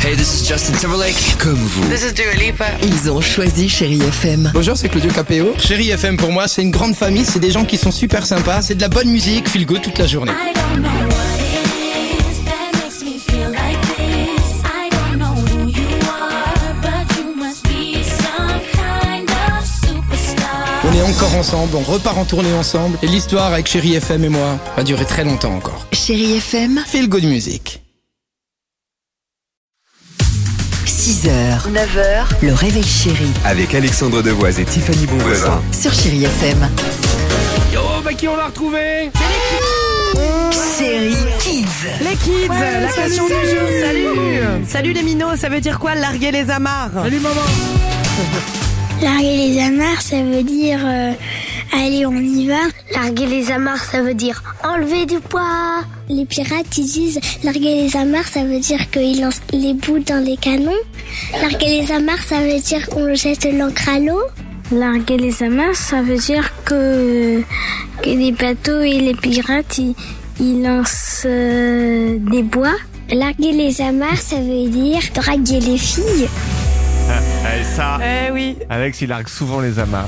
Hey, this is Justin Timberlake. Comme vous. This is Dua Lipa. Ils ont choisi Chérie FM. Bonjour, c'est Claudio Capéo. Chérie FM pour moi, c'est une grande famille, c'est des gens qui sont super sympas, c'est de la bonne musique, feel good toute la journée. On est encore ensemble, on repart en tournée ensemble, et l'histoire avec Chérie FM et moi va durer très longtemps encore. Chérie FM, Feel good music. 6h, 9h, le réveil chéri Avec Alexandre Devoise et Tiffany Bonvoisin. sur Chérie FM. Yo, qui on l'a retrouvé? Chérie Kids. Les kids, la question du jour, salut les minots, ça veut dire quoi larguer les amarres? Salut maman. Larguer les amarres, ça veut dire allez, on y va. Larguer les amarres, ça veut dire enlever du poids. Les pirates, ils disent larguer les amarres, ça veut dire qu'ils lancent les boules dans les canons. Larguer les amarres, ça veut dire qu'on jette l'encre à l'eau. Larguer les amarres, ça veut dire que les bateaux et les pirates, ils lancent des bois. Larguer les amarres, ça veut dire draguer les filles. Et ça, Oui. Alex, il largue souvent les amarres.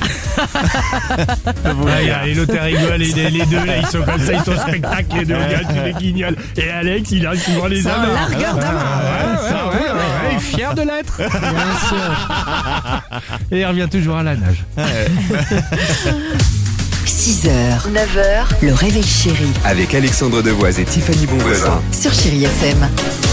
Et l'autre rigole, les deux là, ils sont comme ça, ils sont au spectacle, les deux gars, tu les guignols. Et Alex, il largue souvent les C'est un amarres. largueur d'amarres. Ouais, fier de l'être. Bien sûr. Et il revient toujours à la nage. 6h, 9h, le réveil chéri Avec Alexandre Devoise et Tiffany Bonvoisin. sur Chérie FM.